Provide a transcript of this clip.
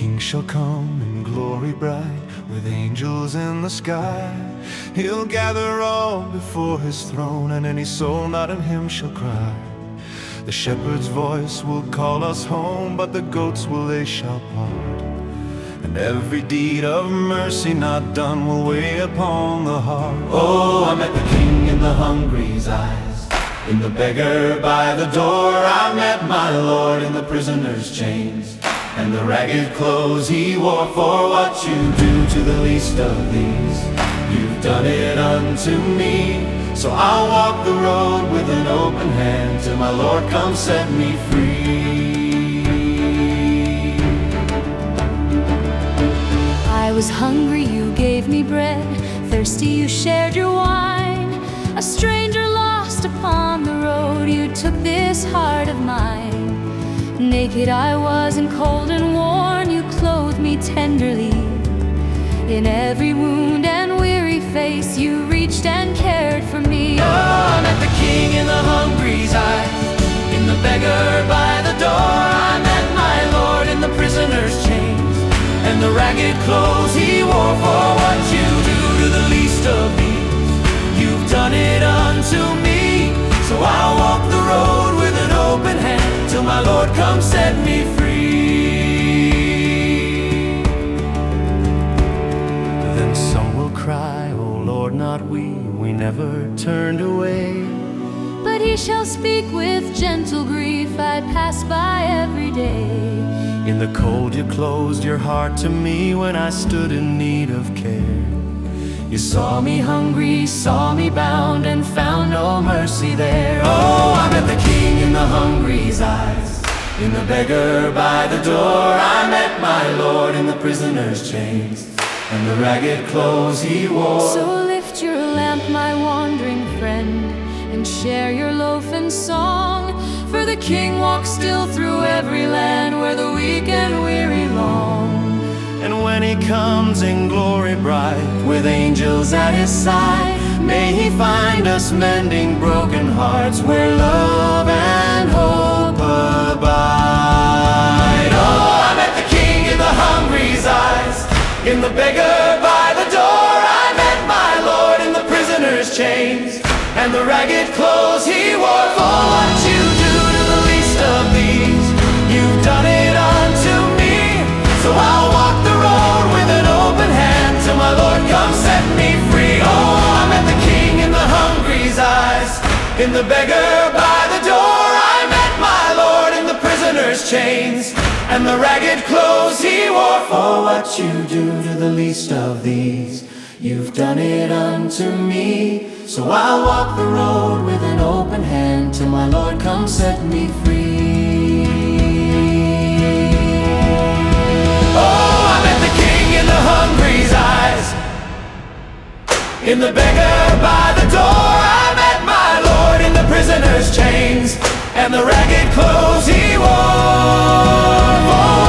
King shall come in glory bright, with angels in the sky. He'll gather all before his throne, and any soul not in him shall cry. The shepherd's voice will call us home, but the goats they shall part. And every deed of mercy not done will weigh upon the heart. Oh, I met the king in the hungry's eyes, in the beggar by the door. I met my Lord in the prisoner's chains, and the ragged clothes he wore. For what you do to the least of these, you've done it unto me. So I'll walk the road with an open hand, till my Lord comes set me free. I was hungry, you gave me bread. Thirsty, you shared your wine. A stranger lost upon the road, you took this heart of mine. Naked I was and cold and worn, you clothed me tenderly. In every wound and weary face, you reached and cared for me. Oh, I met the king in the hungry's eyes, in the beggar by the door. I met my Lord in the prisoner's chains, and the ragged clothes he wore. For what you do to the least of these, you've done it unto me. So I'll walk the road with an open hand, till my Lord comes set me free. Then some will cry, oh Lord, not we never turned away. But he shall speak with gentle grief, I pass by every day. In the cold you closed your heart to me when I stood in need of care. You saw me hungry, saw me bound, and found no mercy there. Oh, I met the king in the hungry's eyes, in the beggar by the door. I met my Lord in the prisoner's chains, and the ragged clothes he wore. So lift your lamp, my wandering friend, and share your loaf and song. For the king walks still through every land, where the weak and weary long. And when he comes in glory bright, with angels at his side, may he find us mending broken hearts, where love and hope abide. Oh, I met the king in the hungry's eyes, in the beggar by the door. I met my Lord in the prisoner's chains, and the ragged clothes he wore. For what you do to the least of these, you've done it unto me. So I'll walk the road with an open hand, till my Lord comes set me free. Oh, I met the king in the hungry's eyes, in the beggar by the door. I met my Lord in the prisoner's chains, and the ragged clothes he wore. For what you do to the least of these, you've done it unto me. So I'll walk the road with an open hand, till my Lord comes set me free. Oh, I met the king in the hungry's eyes, in the beggar by the door. I met my Lord in the prisoner's chains, and the ragged clothes he wore.